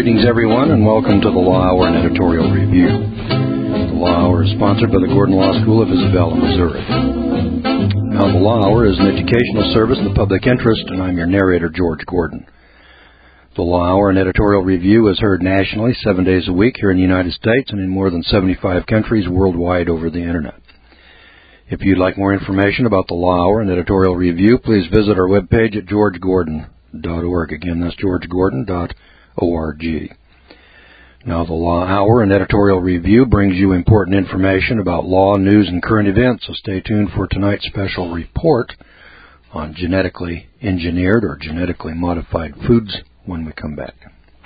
Greetings, everyone, and welcome to the Law Hour and Editorial Review. The Law Hour is sponsored by the Gordon Law School of Isabella, Missouri. Now, the Law Hour is an educational service in the public interest, and I'm your narrator, George Gordon. The Law Hour and Editorial Review is heard nationally 7 days a week here in the United States and in more than 75 countries worldwide over the Internet. If you'd like more information about the Law Hour and Editorial Review, please visit our webpage at georgegordon.org. Again, that's georgegordon.org. Now, the Law Hour and Editorial Review brings you important information about law, news, and current events, so stay tuned for tonight's special report on genetically engineered or genetically modified foods when we come back.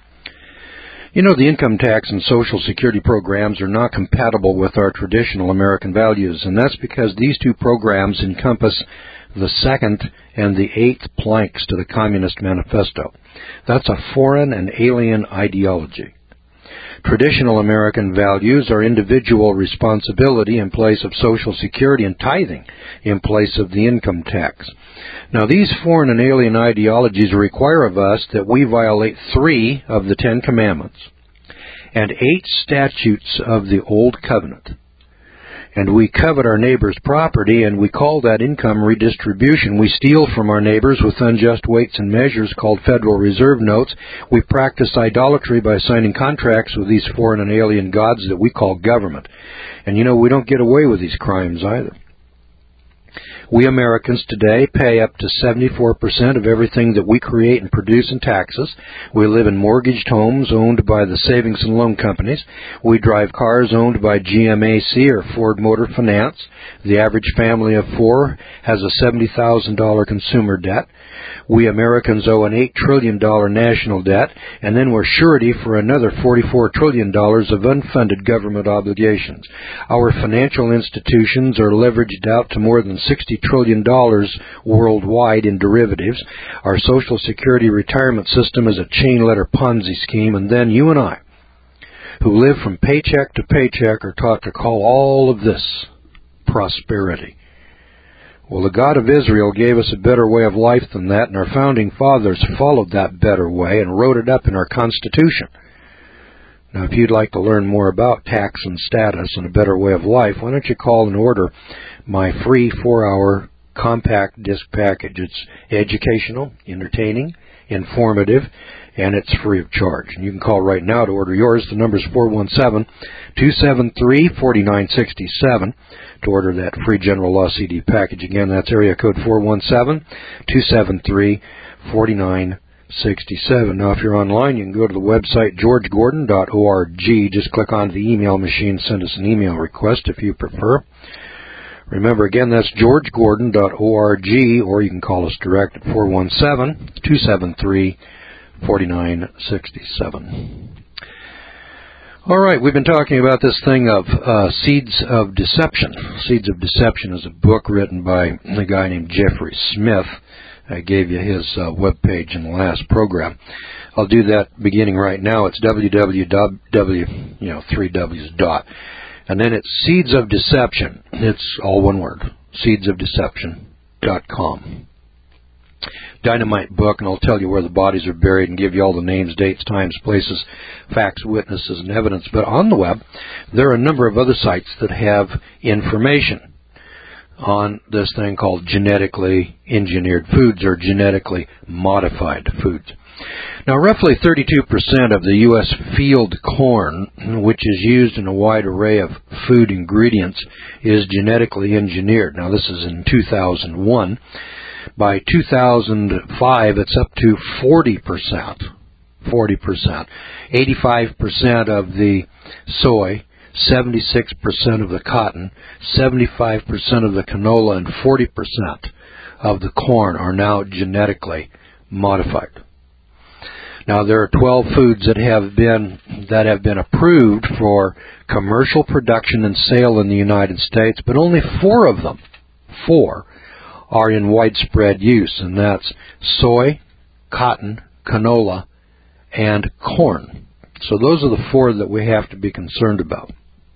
You know, the income tax and Social Security programs are not compatible with our traditional American values, and that's because these two programs encompass the second and the eighth planks to the Communist Manifesto. That's a foreign and alien ideology. Traditional American values are individual responsibility in place of Social Security and tithing in place of the income tax. Now, these foreign and alien ideologies require of us that we violate 3 of the 10 Commandments and 8 statutes of the Old Covenant. And we covet our neighbor's property, and we call that income redistribution. We steal from our neighbors with unjust weights and measures called Federal Reserve notes. We practice idolatry by signing contracts with these foreign and alien gods that we call government. And you know, we don't get away with these crimes either. We Americans today pay up to 74% of everything that we create and produce in taxes. We live in mortgaged homes owned by the savings and loan companies. We drive cars owned by GMAC or Ford Motor Finance. The average family of 4 has a $70,000 consumer debt. We Americans owe an $8 trillion national debt, and then we're surety for another $44 trillion of unfunded government obligations. Our financial institutions are leveraged out to more than $60 trillion worldwide in derivatives. Our Social Security retirement system is a chain-letter Ponzi scheme, and then you and I, who live from paycheck to paycheck, are taught to call all of this prosperity. Well, the God of Israel gave us a better way of life than that, and our founding fathers followed that better way and wrote it up in our Constitution. Now, if you'd like to learn more about tax and status and a better way of life, why don't you call and order my free 4-hour compact disc package. It's educational, entertaining, informative, and it's free of charge. And you can call right now to order yours. The number is 417-273-4967 to order that free General Law CD package. Again, that's area code 417-273-4967. Now, if you're online, you can go to the website georgegordon.org. Just click on the email machine, send us an email request if you prefer. Remember, again, that's georgegordon.org, or you can call us direct at 417-273-4967. All right, we've been talking about this thing of Seeds of Deception. Seeds of Deception is a book written by a guy named Jeffrey Smith. I gave you his webpage in the last program. I'll do that beginning right now. It's www. And then it's Seeds of Deception. It's all one word, seedsofdeception.com. Dynamite book, and I'll tell you where the bodies are buried and give you all the names, dates, times, places, facts, witnesses, and evidence. But on the web, there are a number of other sites that have information on this thing called genetically engineered foods or genetically modified foods. Now, roughly 32% of the U.S. field corn, which is used in a wide array of food ingredients, is genetically engineered. Now, this is in 2001. By 2005, it's up to 40%. 85% of the soy, 76% of the cotton, 75% of the canola, and 40% of the corn are now genetically modified. Now, there are 12 foods that have been approved for commercial production and sale in the United States, but only 4 of them, 4, are in widespread use, and that's soy, cotton, canola, and corn. So those are the 4 that we have to be concerned about.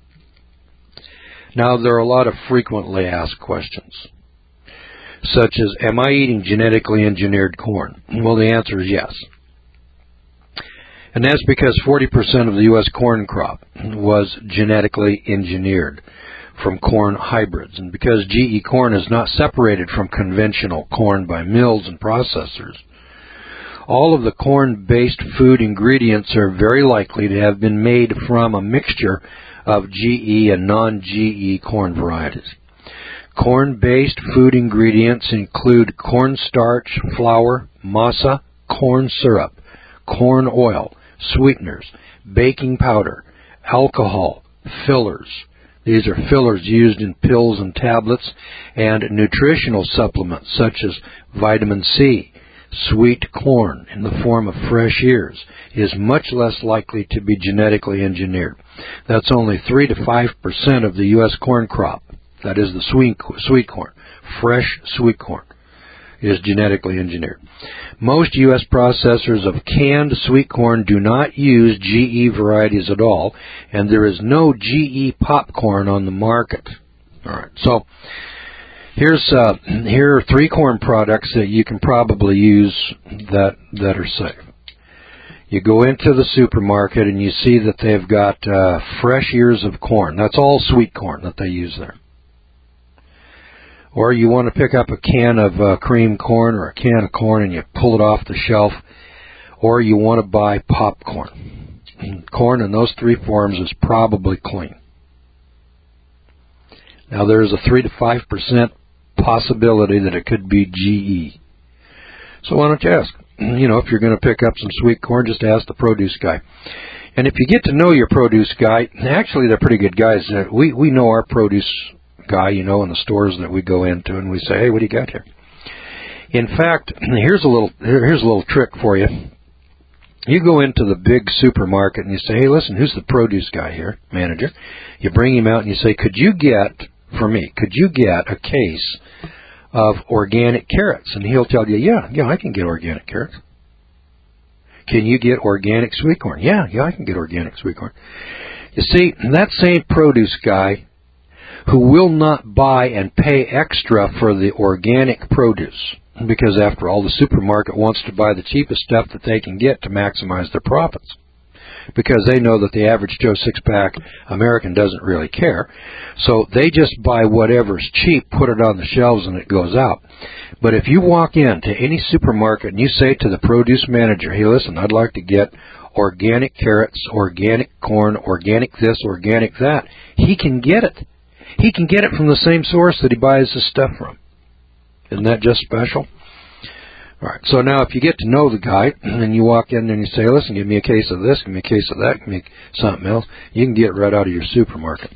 Now, there are a lot of frequently asked questions, such as, am I eating genetically engineered corn? Well, the answer is yes. And that's because 40% of the U.S. corn crop was genetically engineered from corn hybrids. And because GE corn is not separated from conventional corn by mills and processors, all of the corn-based food ingredients are very likely to have been made from a mixture of GE and non-GE corn varieties. Corn-based food ingredients include cornstarch, flour, masa, corn syrup, corn oil, sweeteners, baking powder, alcohol, fillers. These are fillers used in pills and tablets, and nutritional supplements such as vitamin C. Sweet corn in the form of fresh ears is much less likely to be genetically engineered. That's only 3 to 5% of the U.S. corn crop. That is the sweet corn. Fresh sweet corn is genetically engineered. Most U.S. processors of canned sweet corn do not use GE varieties at all, and there is no GE popcorn on the market. All right, so here are 3 corn products that you can probably use that are safe. You go into the supermarket and you see that they've got fresh ears of corn. That's all sweet corn that they use there. Or you want to pick up a can of cream corn or a can of corn and you pull it off the shelf. Or you want to buy popcorn. Corn in those 3 forms is probably clean. Now there's a 3 to 5% possibility that it could be GE. So why don't you ask? If you're going to pick up some sweet corn, just ask the produce guy. And if you get to know your produce guy, actually they're pretty good guys. We know our produce guy, in the stores that we go into, and we say, hey, what do you got here? In fact, here's a little trick for you. You go into the big supermarket and you say, hey, listen, who's the produce guy here, manager? You bring him out and you say, could you get a case of organic carrots? And he'll tell you, yeah, I can get organic carrots. Can you get organic sweet corn? Yeah, I can get organic sweet corn. You see, that same produce guy who will not buy and pay extra for the organic produce, because after all, the supermarket wants to buy the cheapest stuff that they can get to maximize their profits, because they know that the average Joe six-pack American doesn't really care. So they just buy whatever's cheap, put it on the shelves, and it goes out. But if you walk into any supermarket and you say to the produce manager, hey, listen, I'd like to get organic carrots, organic corn, organic this, organic that, he can get it. He can get it from the same source that he buys his stuff from. Isn't that just special? All right, so now if you get to know the guy and you walk in and you say, listen, give me a case of this, give me a case of that, give me something else, you can get it right out of your supermarket.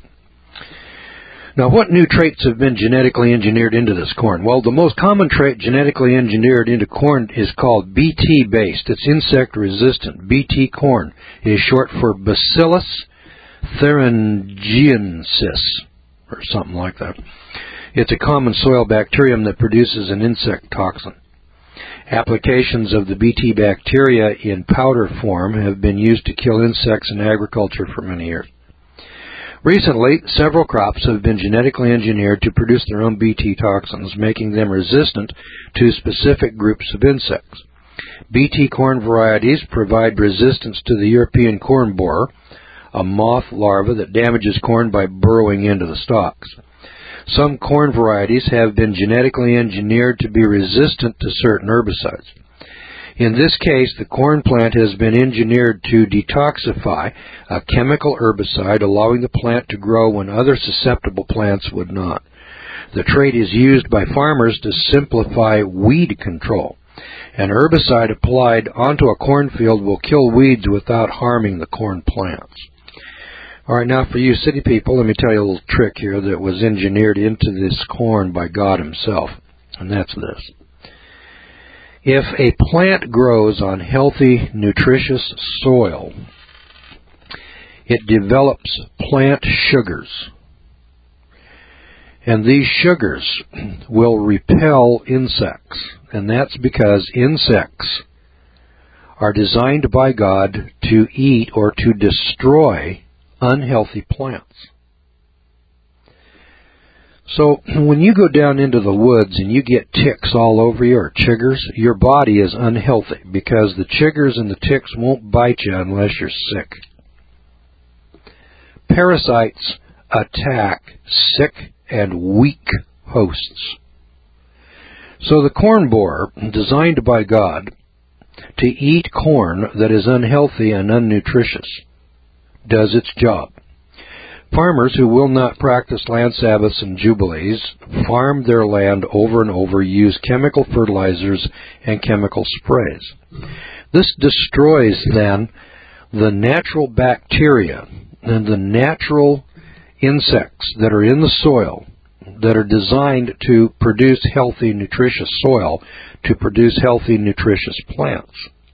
Now, what new traits have been genetically engineered into this corn? Well, the most common trait genetically engineered into corn is called Bt-based. It's insect-resistant. Bt corn is short for Bacillus thuringiensis, or something like that. It's a common soil bacterium that produces an insect toxin. Applications of the Bt bacteria in powder form have been used to kill insects in agriculture for many years. Recently, several crops have been genetically engineered to produce their own Bt toxins, making them resistant to specific groups of insects. Bt corn varieties provide resistance to the European corn borer, a moth larva that damages corn by burrowing into the stalks. Some corn varieties have been genetically engineered to be resistant to certain herbicides. In this case, the corn plant has been engineered to detoxify a chemical herbicide, allowing the plant to grow when other susceptible plants would not. The trait is used by farmers to simplify weed control. An herbicide applied onto a cornfield will kill weeds without harming the corn plants. All right, now for you city people, let me tell you a little trick here that was engineered into this corn by God himself, and that's this. If a plant grows on healthy, nutritious soil, it develops plant sugars. And these sugars will repel insects. And that's because insects are designed by God to eat or to destroy unhealthy plants. So when you go down into the woods and you get ticks all over you or chiggers, your body is unhealthy because the chiggers and the ticks won't bite you unless you're sick. Parasites attack sick and weak hosts. So the corn borer, designed by God to eat corn that is unhealthy and unnutritious, does its job. Farmers who will not practice land Sabbaths and Jubilees farm their land over and over, use chemical fertilizers and chemical sprays. This destroys then the natural bacteria and the natural insects that are in the soil that are designed to produce healthy, nutritious soil, to produce healthy, nutritious plants.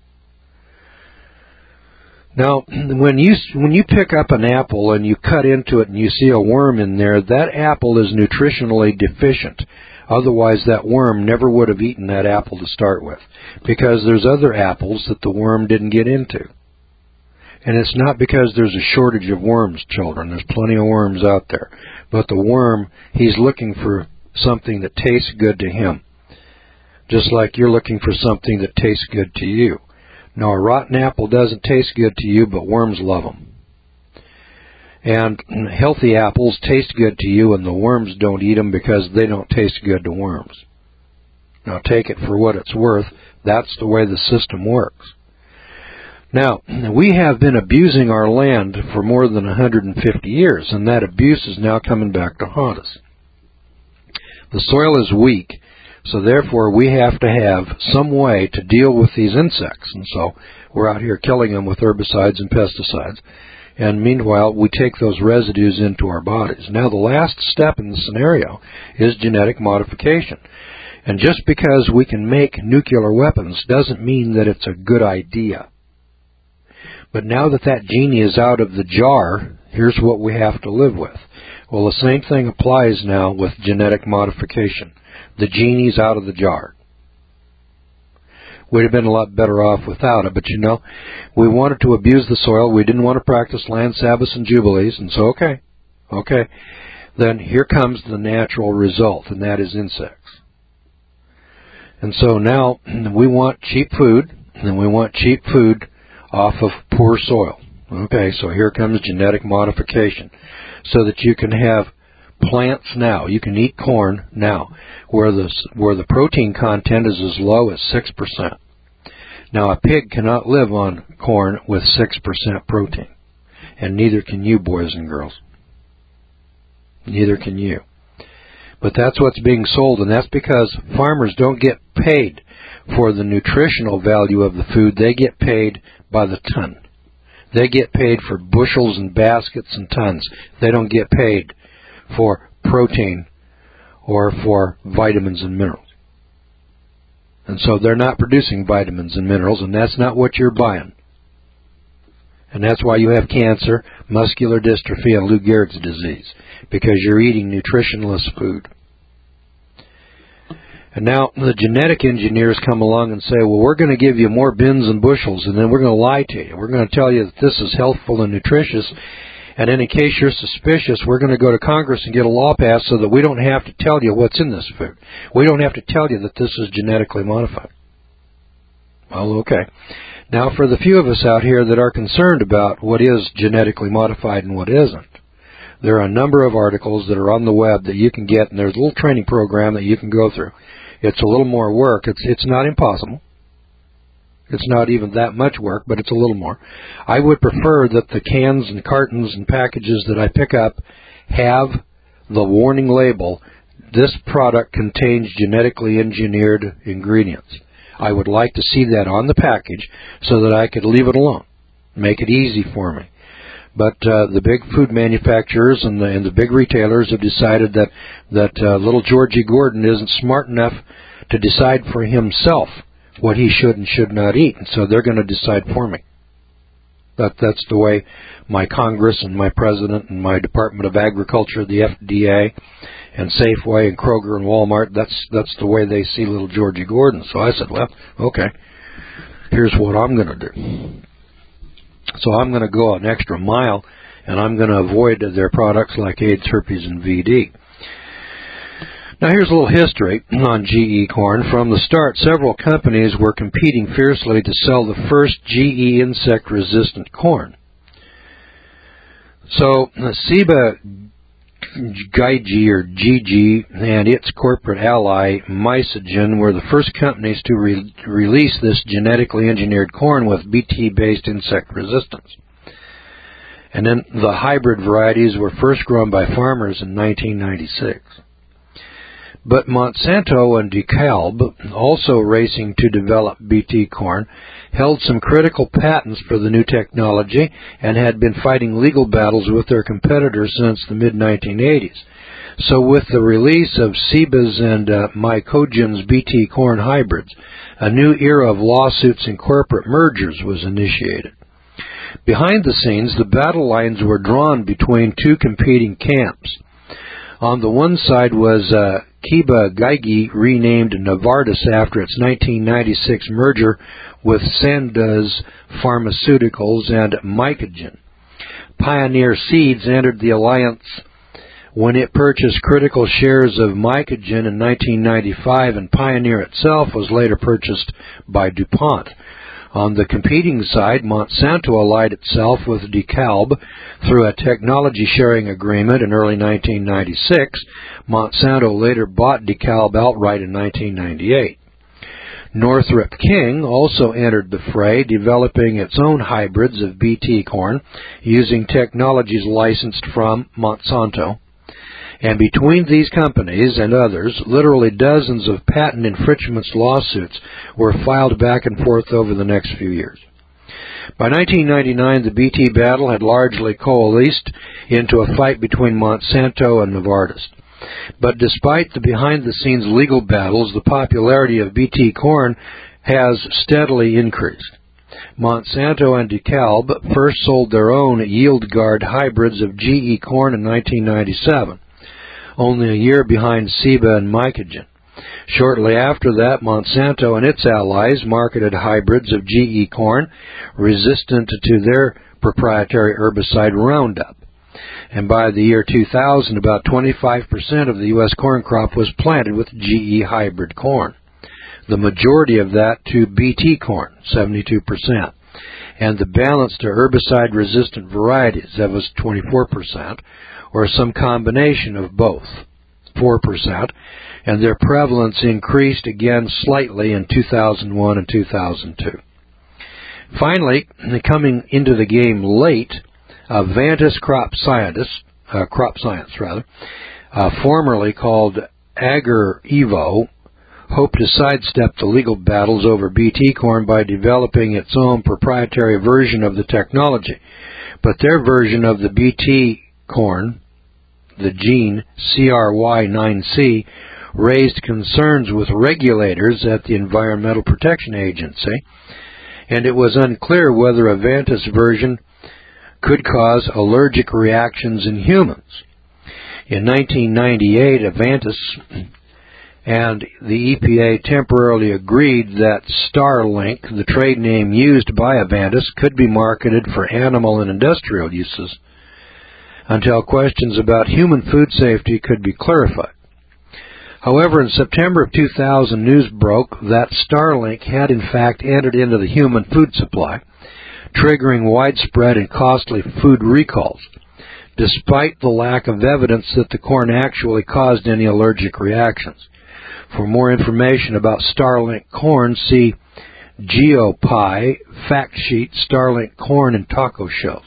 Now, when you pick up an apple and you cut into it and you see a worm in there, that apple is nutritionally deficient. Otherwise, that worm never would have eaten that apple to start with, because there's other apples that the worm didn't get into. And it's not because there's a shortage of worms, children. There's plenty of worms out there. But the worm, he's looking for something that tastes good to him, just like you're looking for something that tastes good to you. Now, a rotten apple doesn't taste good to you, but worms love them. And healthy apples taste good to you, and the worms don't eat them because they don't taste good to worms. Now, take it for what it's worth. That's the way the system works. Now, we have been abusing our land for more than 150 years, and that abuse is now coming back to haunt us. The soil is weak, so therefore we have to have some way to deal with these insects. And so we're out here killing them with herbicides and pesticides. And meanwhile, we take those residues into our bodies. Now, the last step in the scenario is genetic modification. And just because we can make nuclear weapons doesn't mean that it's a good idea. But now that that genie is out of the jar, here's what we have to live with. Well, the same thing applies now with genetic modification. The genie's out of the jar. We'd have been a lot better off without it, but we wanted to abuse the soil. We didn't want to practice land Sabbaths and Jubilees, and so okay. Then here comes the natural result, and that is insects. And so now we want cheap food, and we want cheap food off of poor soil. Okay, so here comes genetic modification, so that you can have plants now. You can eat corn now, where the protein content is as low as 6%. Now, a pig cannot live on corn with 6% protein, and neither can you, boys and girls. Neither can you. But that's what's being sold, and that's because farmers don't get paid for the nutritional value of the food. They get paid by the ton. They get paid for bushels and baskets and tons. They don't get paid for protein or for vitamins and minerals. And so they're not producing vitamins and minerals, and that's not what you're buying. And that's why you have cancer, muscular dystrophy, and Lou Gehrig's disease, because you're eating nutritionless food. And now the genetic engineers come along and say, well, we're going to give you more bins and bushels, and then we're going to lie to you. We're going to tell you that this is healthful and nutritious, and in case you're suspicious, we're going to go to Congress and get a law passed so that we don't have to tell you what's in this food. We don't have to tell you that this is genetically modified. Well, okay. Now, for the few of us out here that are concerned about what is genetically modified and what isn't, there are a number of articles that are on the web that you can get, and there's a little training program that you can go through. It's a little more work. It's not impossible. It's not even that much work, but it's a little more. I would prefer that the cans and cartons and packages that I pick up have the warning label, this product contains genetically engineered ingredients. I would like to see that on the package so that I could leave it alone, make it easy for me. But the big food manufacturers and the big retailers have decided that little Georgie Gordon isn't smart enough to decide for himself what he should and should not eat, and so they're going to decide for me. That's the way my Congress and my President and my Department of Agriculture, the FDA, and Safeway and Kroger and Walmart, that's the way they see little Georgie Gordon. So I said, well, okay, here's what I'm going to do. So I'm going to go an extra mile, and I'm going to avoid their products like AIDS, herpes, and VD. Now here's a little history on GE corn. From the start, several companies were competing fiercely to sell the first GE insect-resistant corn. So Ciba Geigy, or GG, and its corporate ally Mysogen were the first companies to release this genetically engineered corn with Bt-based insect resistance. And then the hybrid varieties were first grown by farmers in 1996. But Monsanto and DeKalb, also racing to develop Bt corn, held some critical patents for the new technology and had been fighting legal battles with their competitors since the mid-1980s. So with the release of Ciba's and Mycogen's Bt corn hybrids, a new era of lawsuits and corporate mergers was initiated. Behind the scenes, the battle lines were drawn between two competing camps. On the one side was Ciba Geigy, renamed Novartis after its 1996 merger with Sandoz Pharmaceuticals, and Mycogen. Pioneer Seeds entered the alliance when it purchased critical shares of Mycogen in 1995, and Pioneer itself was later purchased by DuPont. On the competing side, Monsanto allied itself with DeKalb through a technology-sharing agreement in early 1996. Monsanto later bought DeKalb outright in 1998. Northrop King also entered the fray, developing its own hybrids of Bt corn using technologies licensed from Monsanto. And between these companies and others, literally dozens of patent infringement lawsuits were filed back and forth over the next few years. By 1999, the Bt battle had largely coalesced into a fight between Monsanto and Novartis. But despite the behind-the-scenes legal battles, the popularity of Bt corn has steadily increased. Monsanto and DeKalb first sold their own YieldGuard hybrids of GE corn in 1997. Only a year behind Ciba and Mycogen. Shortly after that, Monsanto and its allies marketed hybrids of GE corn resistant to their proprietary herbicide Roundup. And by the year 2000, about 25% of the U.S. corn crop was planted with GE hybrid corn. The majority of that to Bt corn, 72%. And the balance to herbicide-resistant varieties, that was 24%. Or some combination of both, 4%, and their prevalence increased again slightly in 2001 and 2002. Finally, coming into the game late, Avantis Crop Science, formerly called Agar-Evo, hoped to sidestep the legal battles over Bt corn by developing its own proprietary version of the technology. But their version of the Bt corn, the gene CRY9C, raised concerns with regulators at the Environmental Protection Agency, and it was unclear whether Avantis' version could cause allergic reactions in humans. In 1998, Avantis and the EPA temporarily agreed that Starlink, the trade name used by Avantis, could be marketed for animal and industrial uses, until questions about human food safety could be clarified. However, in September of 2000, news broke that Starlink had in fact entered into the human food supply, triggering widespread and costly food recalls, despite the lack of evidence that the corn actually caused any allergic reactions. For more information about Starlink corn, see GeoPie, Fact Sheet, Starlink corn and taco shells.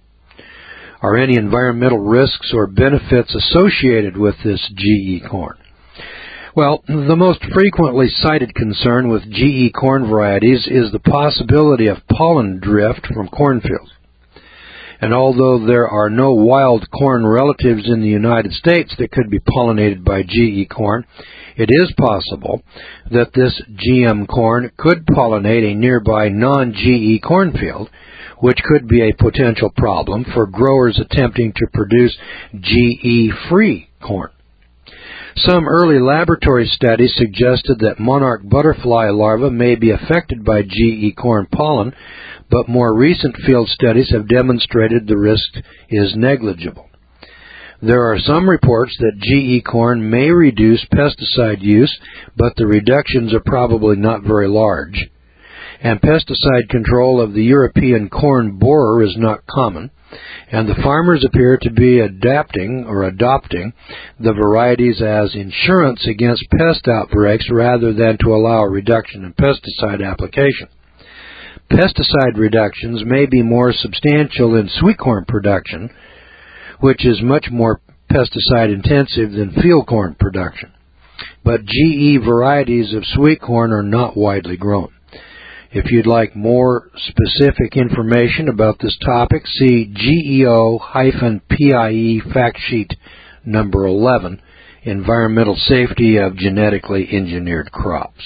Are any environmental risks or benefits associated with this GE corn? Well, the most frequently cited concern with GE corn varieties is the possibility of pollen drift from cornfields. And although there are no wild corn relatives in the United States that could be pollinated by GE corn, it is possible that this GM corn could pollinate a nearby non-GE cornfield, which could be a potential problem for growers attempting to produce GE-free corn. Some early laboratory studies suggested that monarch butterfly larvae may be affected by GE corn pollen, but more recent field studies have demonstrated the risk is negligible. There are some reports that GE corn may reduce pesticide use, but the reductions are probably not very large. And pesticide control of the European corn borer is not common, and the farmers appear to be adopting the varieties as insurance against pest outbreaks rather than to allow a reduction in pesticide application. Pesticide reductions may be more substantial in sweet corn production, which is much more pesticide intensive than field corn production. But GE varieties of sweet corn are not widely grown. If you'd like more specific information about this topic, see GEO-PIE Fact Sheet number 11, Environmental Safety of Genetically Engineered Crops.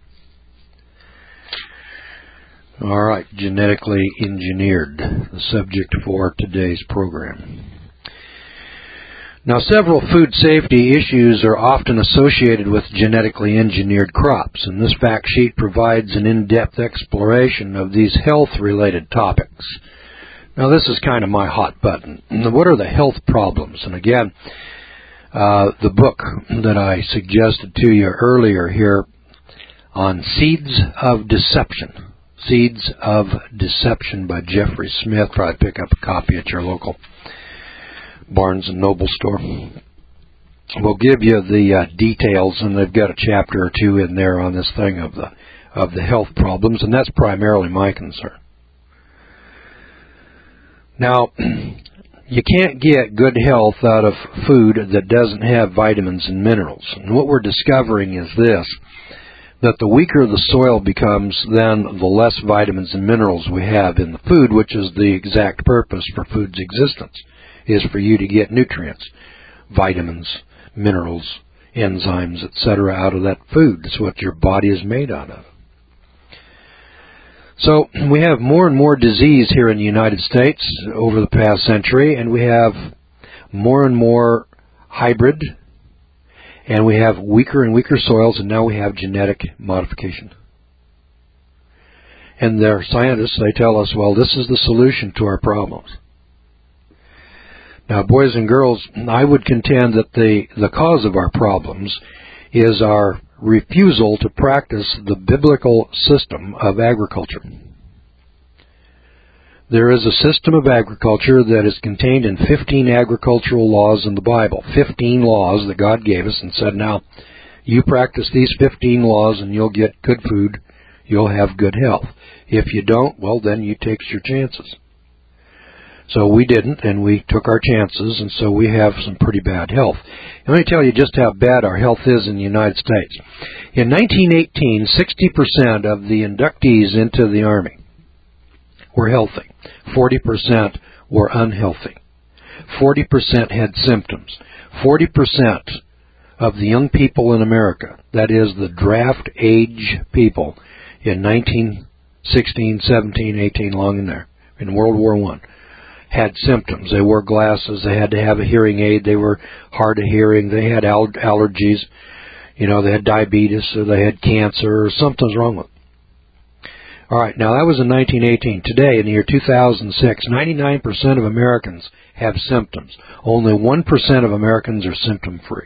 All right, genetically engineered, the subject for today's program. Now, several food safety issues are often associated with genetically engineered crops, and this fact sheet provides an in-depth exploration of these health-related topics. Now, this is kind of my hot button. What are the health problems? And again, the book that I suggested to you earlier here on Seeds of Deception by Jeffrey Smith. Probably pick up a copy at your local Barnes & Noble store. We'll give you the details, and they've got a chapter or two in there on this thing of the health problems, and that's primarily my concern. Now, you can't get good health out of food that doesn't have vitamins and minerals. And what we're discovering is this, that the weaker the soil becomes, then the less vitamins and minerals we have in the food, which is the exact purpose for food's existence, is for you to get nutrients, vitamins, minerals, enzymes, etc. out of that food. That's what your body is made out of. So we have more and more disease here in the United States over the past century, and we have more and more hybrid, and we have weaker and weaker soils, and now we have genetic modification. And their scientists, they tell us, well, this is the solution to our problems. Now, boys and girls, I would contend that the cause of our problems is our refusal to practice the biblical system of agriculture. There is a system of agriculture that is contained in 15 agricultural laws in the Bible, 15 laws that God gave us and said, now, you practice these 15 laws and you'll get good food, you'll have good health. If you don't, well, then you take your chances. So we didn't, and we took our chances, and so we have some pretty bad health. And let me tell you just how bad our health is in the United States. In 1918, 60% of the inductees into the Army were healthy. 40% were unhealthy. 40% had symptoms. 40% of the young people in America, that is the draft age people in 1916, 17, 18, long in there, in World War I, had symptoms. They wore glasses. They had to have a hearing aid. They were hard of hearing. They had allergies. They had diabetes, or they had cancer, or something's wrong with them. All right, now that was in 1918. Today, in the year 2006, 99% of Americans have symptoms. Only 1% of Americans are symptom-free.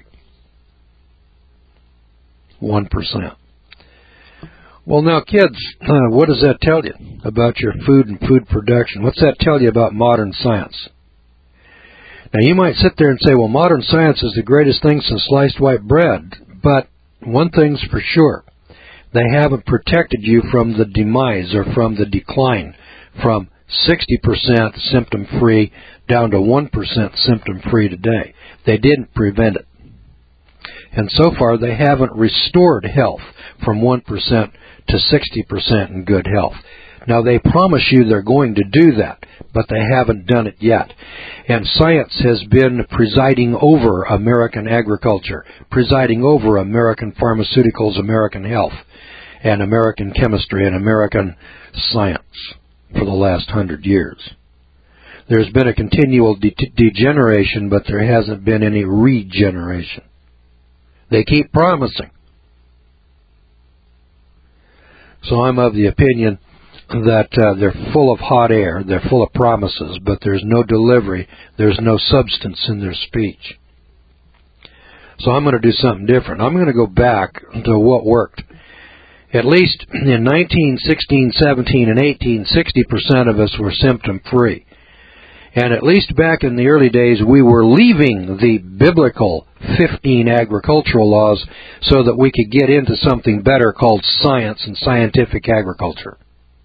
1%. Well, now, kids, what does that tell you about your food and food production? What's that tell you about modern science? Now, you might sit there and say, well, modern science is the greatest thing since sliced white bread. But one thing's for sure. They haven't protected you from the demise or from the decline from 60% symptom-free down to 1% symptom-free today. They didn't prevent it. And so far, they haven't restored health from 1% to 60% in good health. Now, they promise you they're going to do that, but they haven't done it yet. And science has been presiding over American agriculture, presiding over American pharmaceuticals, American health, and American chemistry, and American science for the last 100 years. There's been a continual degeneration, but there hasn't been any regeneration. They keep promising. So I'm of the opinion that they're full of hot air, they're full of promises, but there's no delivery, there's no substance in their speech. So I'm going to do something different. I'm going to go back to what worked. At least in 1916, 17, and 18, 60% of us were symptom-free. And at least back in the early days, we were leaving the biblical 15 agricultural laws so that we could get into something better called science and scientific agriculture.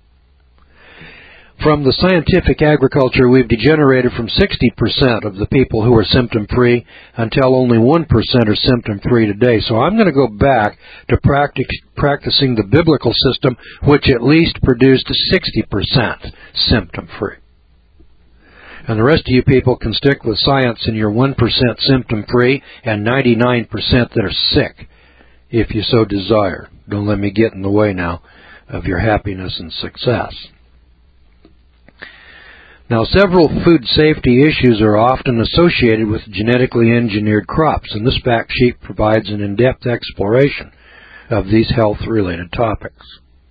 From the scientific agriculture, we've degenerated from 60% of the people who are symptom-free until only 1% are symptom-free today. So I'm going to go back to practicing the biblical system, which at least produced 60% symptom-free. And the rest of you people can stick with science and your 1% symptom-free and 99% that are sick, if you so desire. Don't let me get in the way now of your happiness and success. Now, several food safety issues are often associated with genetically engineered crops, and this fact sheet provides an in-depth exploration of these health-related topics.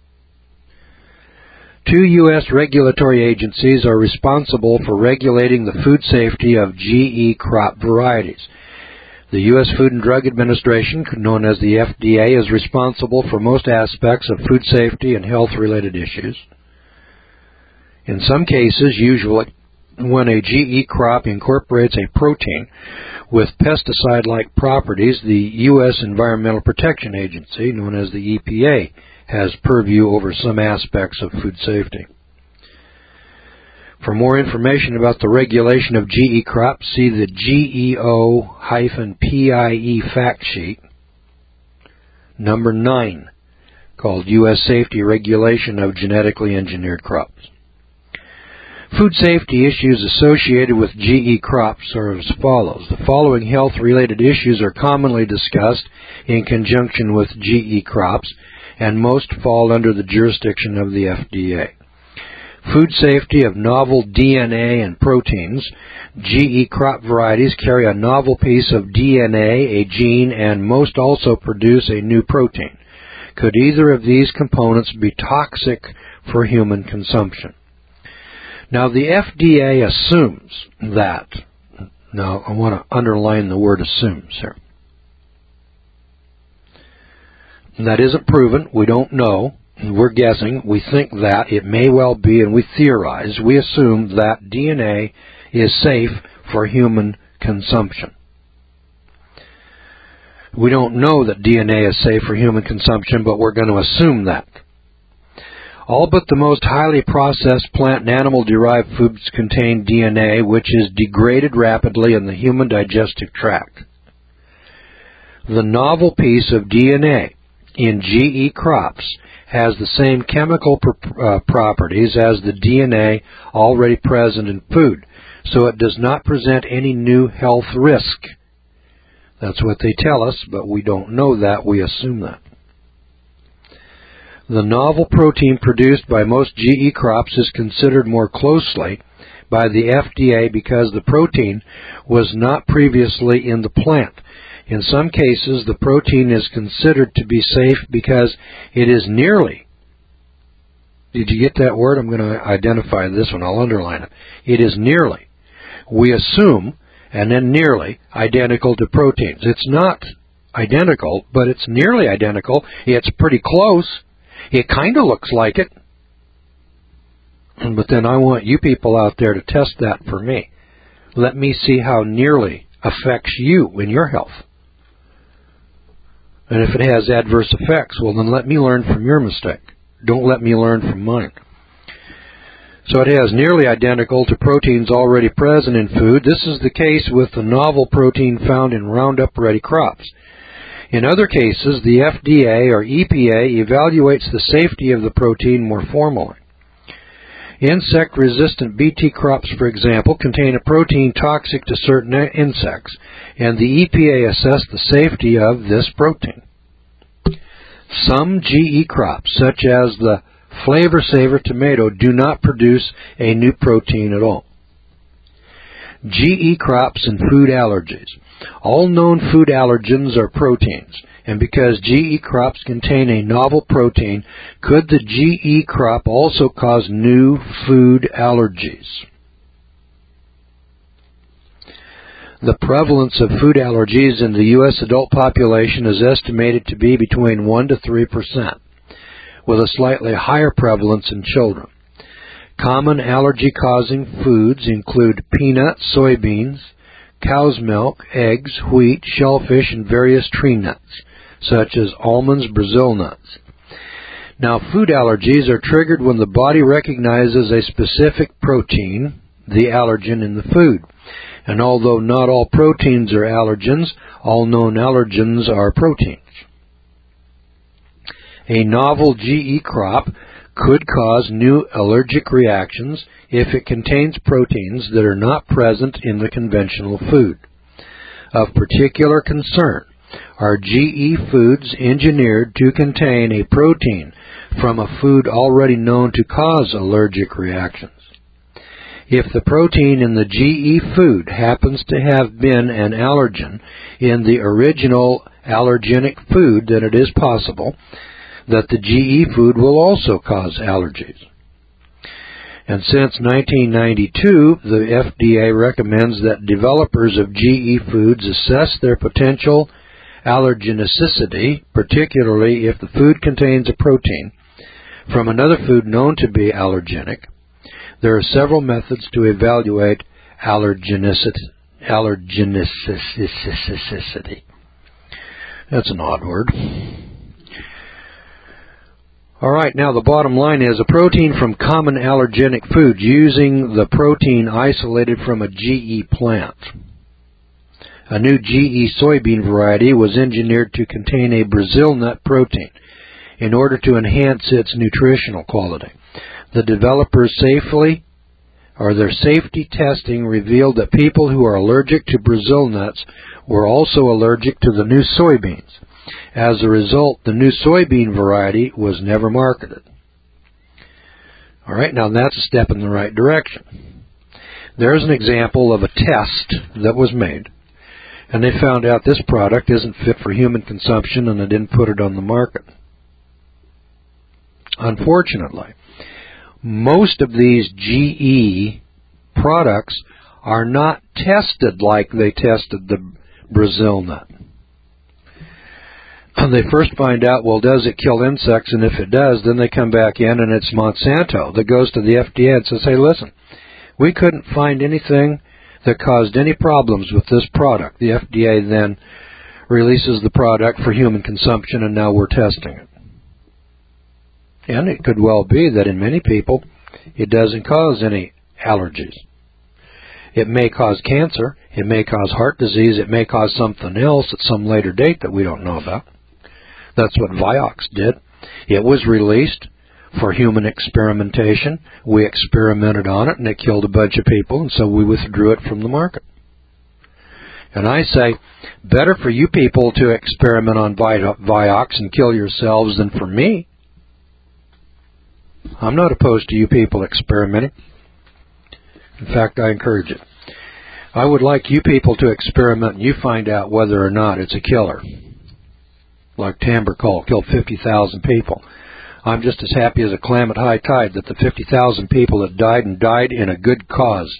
2 U.S. regulatory agencies are responsible for regulating the food safety of GE crop varieties. The U.S. Food and Drug Administration, known as the FDA, is responsible for most aspects of food safety and health-related issues. In some cases, usually when a GE crop incorporates a protein with pesticide-like properties, the U.S. Environmental Protection Agency, known as the EPA, has purview over some aspects of food safety. For more information about the regulation of GE crops, see the GEO-PIE fact sheet, number 9, called U.S. Safety Regulation of Genetically Engineered Crops. Food safety issues associated with GE crops are as follows. The following health-related issues are commonly discussed in conjunction with GE crops, and most fall under the jurisdiction of the FDA. Food safety of novel DNA and proteins. GE crop varieties carry a novel piece of DNA, a gene, and most also produce a new protein. Could either of these components be toxic for human consumption? Now, the FDA assumes that. Now, I want to underline the word assumes here. That isn't proven. We don't know. We're guessing. We think that it may well be, and we theorize. We assume that DNA is safe for human consumption. We don't know that DNA is safe for human consumption, but we're going to assume that. All but the most highly processed plant and animal-derived foods contain DNA, which is degraded rapidly in the human digestive tract. The novel piece of DNA in GE crops has the same chemical properties as the DNA already present in food, so it does not present any new health risk. That's what they tell us, but we don't know that. We assume that. The novel protein produced by most GE crops is considered more closely by the FDA because the protein was not previously in the plant. In some cases, the protein is considered to be safe because it is nearly, did you get that word? I'm going to identify this one. I'll underline it. It is nearly, we assume, and then nearly identical to proteins. It's not identical, but it's nearly identical. It's pretty close. It kind of looks like it. But then I want you people out there to test that for me. Let me see how nearly affects you in your health. And if it has adverse effects, well, then let me learn from your mistake. Don't let me learn from mine. So it has nearly identical to proteins already present in food. This is the case with the novel protein found in Roundup-ready crops. In other cases, the FDA or EPA evaluates the safety of the protein more formally. Insect-resistant BT crops, for example, contain a protein toxic to certain insects, and the EPA assessed the safety of this protein. Some GE crops, such as the Flavor Saver tomato, do not produce a new protein at all. GE crops and food allergies. All known food allergens are proteins, and because GE crops contain a novel protein, could the GE crop also cause new food allergies? The prevalence of food allergies in the U.S. adult population is estimated to be between 1 to 3%, with a slightly higher prevalence in children. Common allergy-causing foods include peanuts, soybeans, cow's milk, eggs, wheat, shellfish, and various tree nuts, such as almonds, Brazil nuts. Now, food allergies are triggered when the body recognizes a specific protein, the allergen in the food. And although not all proteins are allergens, all known allergens are proteins. A novel GE crop could cause new allergic reactions if it contains proteins that are not present in the conventional food. Of particular concern are GE foods engineered to contain a protein from a food already known to cause allergic reactions. If the protein in the GE food happens to have been an allergen in the original allergenic food, then it is possible that the GE food will also cause allergies. And since 1992, the FDA recommends that developers of GE foods assess their potential allergenicity, particularly if the food contains a protein from another food known to be allergenic. There are several methods to evaluate allergenicity. That's an odd word. All right, now the bottom line is a protein from common allergenic foods using the protein isolated from a GE plant. A new GE soybean variety was engineered to contain a Brazil nut protein in order to enhance its nutritional quality. The developers their safety testing revealed that people who are allergic to Brazil nuts were also allergic to the new soybeans. As a result, the new soybean variety was never marketed. All right, now that's a step in the right direction. There's an example of a test that was made, and they found out this product isn't fit for human consumption, and they didn't put it on the market. Unfortunately, most of these GE products are not tested like they tested the Brazil nut. And they first find out, well, does it kill insects? And if it does, then they come back in, and it's Monsanto that goes to the FDA and says, hey, listen, we couldn't find anything that caused any problems with this product. The FDA then releases the product for human consumption, and now we're testing it. And it could well be that in many people, it doesn't cause any allergies. It may cause cancer, it may cause heart disease, it may cause something else at some later date that we don't know about. That's what Vioxx did. It was released for human experimentation. We experimented on it, and it killed a bunch of people, and so we withdrew it from the market. And I say, better for you people to experiment on Vioxx and kill yourselves than for me. I'm not opposed to you people experimenting. In fact, I encourage it. I would like you people to experiment and you find out whether or not it's a killer. Like Tambercol killed 50,000 people. I'm just as happy as a clam at high tide that the 50,000 people that died and died in a good cause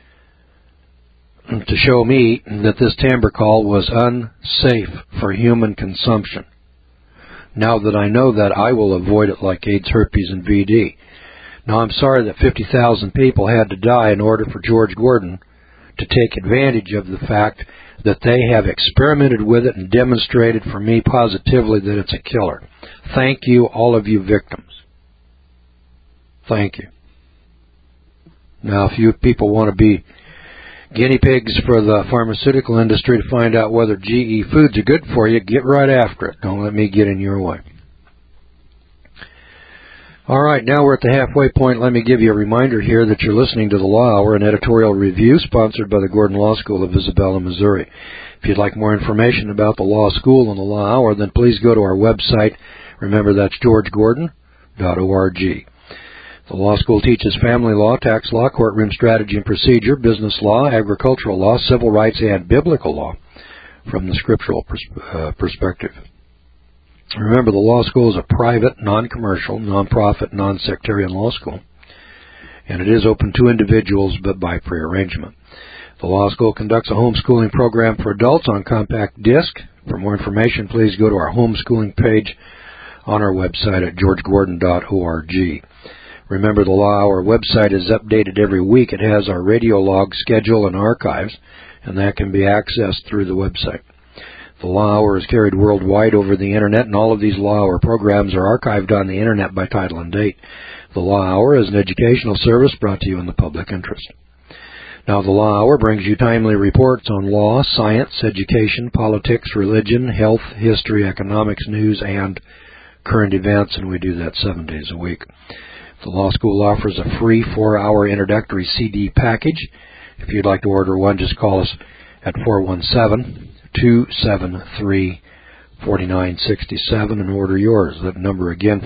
to show me that this Tambercol was unsafe for human consumption. Now that I know that, I will avoid it like AIDS, herpes, and VD. Now, I'm sorry that 50,000 people had to die in order for George Gordon to take advantage of the fact that they have experimented with it and demonstrated for me positively that it's a killer. Thank you, all of you victims. Thank you. Now, if you people want to be guinea pigs for the pharmaceutical industry to find out whether GE foods are good for you, get right after it. Don't let me get in your way. All right, now we're at the halfway point. Let me give you a reminder here that you're listening to the Law Hour, an editorial review sponsored by the Gordon Law School of Isabella, Missouri. If you'd like more information about the Law School and the Law Hour, then please go to our website. Remember, that's georgegordon.org. The law school teaches family law, tax law, courtroom strategy and procedure, business law, agricultural law, civil rights, and biblical law. from the scriptural perspective. Remember, the law school is a private, non-commercial, non-profit, non-sectarian law school, and it is open to individuals but by prearrangement. The law school conducts a homeschooling program for adults on compact disc. For more information, please go to our homeschooling page on our website at georgegordon.org. Remember, the Law Hour website is updated every week. It has our radio log schedule and archives, and that can be accessed through the website. The Law Hour is carried worldwide over the Internet, and all of these Law Hour programs are archived on the Internet by title and date. The Law Hour is an educational service brought to you in the public interest. Now, the Law Hour brings you timely reports on law, science, education, politics, religion, health, history, economics, news, and current events, and we do that 7 days a week. The Law School offers a free 4-hour introductory CD package. If you'd like to order one, just call us at 417-273-4967 and order yours. That number again,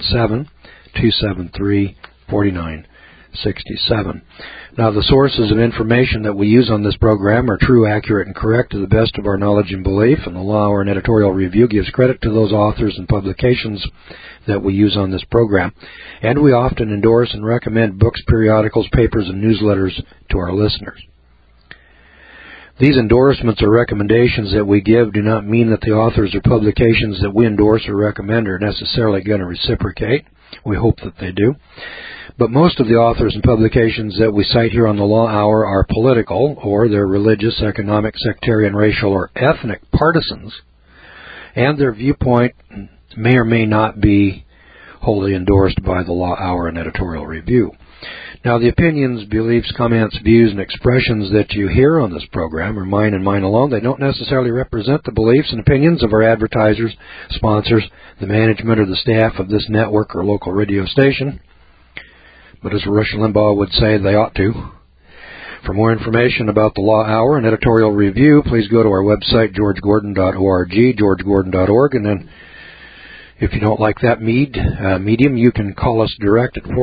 417-273-4967. Now, the sources of information that we use on this program are true, accurate, and correct to the best of our knowledge and belief, and the Law Hour and Editorial Review gives credit to those authors and publications that we use on this program. And we often endorse and recommend books, periodicals, papers, and newsletters to our listeners. These endorsements or recommendations that we give do not mean that the authors or publications that we endorse or recommend are necessarily going to reciprocate. We hope that they do. But most of the authors and publications that we cite here on the Law Hour are political, or they're religious, economic, sectarian, racial, or ethnic partisans, and their viewpoint may or may not be wholly endorsed by the Law Hour and Editorial Review. Now, the opinions, beliefs, comments, views, and expressions that you hear on this program are mine and mine alone. They don't necessarily represent the beliefs and opinions of our advertisers, sponsors, the management, or the staff of this network or local radio station. But as Rush Limbaugh would say, they ought to. For more information about the Law Hour and Editorial Review, please go to our website, georgegordon.org, georgegordon.org, and then if you don't like that medium, you can call us direct at